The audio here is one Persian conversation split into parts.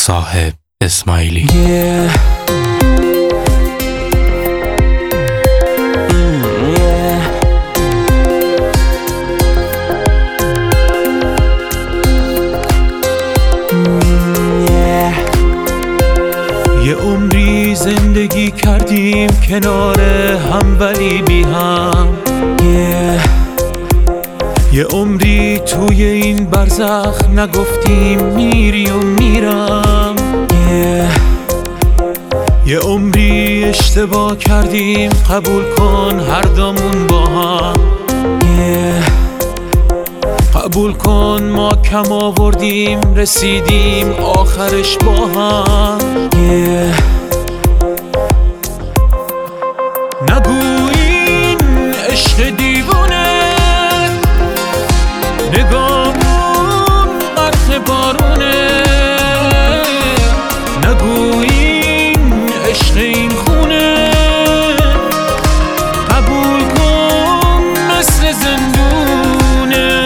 صاحب اسماعیلی. یه عمری زندگی کردیم کنار هم ولی بی هم. یه عمری توی این برزخ نگفتیم میری و میرم. یه عمری اشتباه کردیم قبول کن هر دومون با هم. قبول کن ما کم آوردیم رسیدیم آخرش با هم. نگو این عشق دیوونه، نگامون غرق بارونه. نگو این عشق این خونه، قبول کن مثل زندونه.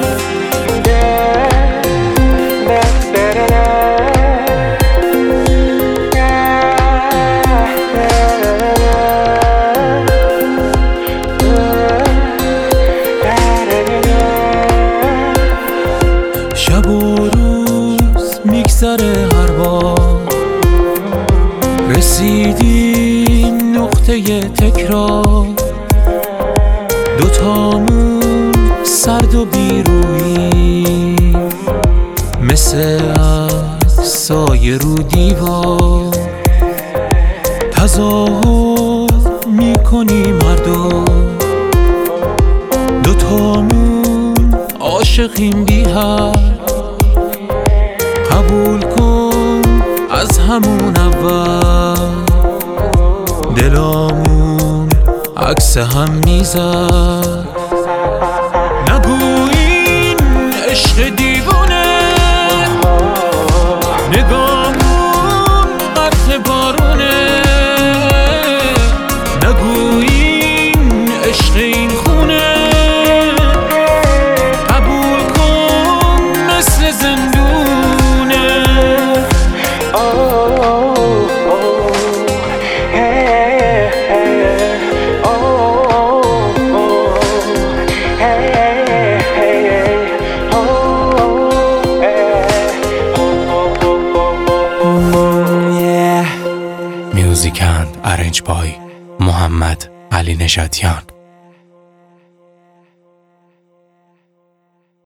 شب و روز میگذره هر بار، رسیدیم نقطه تکرار. دوتامون سرد و بیرویی، مثل از سایه رو دیوار. تظاهر میکنیم هر دو، دوتامون عاشقیم بی حد. قبول کن از همون اول دلامون عکس هم میزد. نگو این عشق دیوونه، نگامون غرق بارونه. نگو این عشق این خونه، قبول کن مثل زندونه. Music and arranged by محمد علی نژادیان.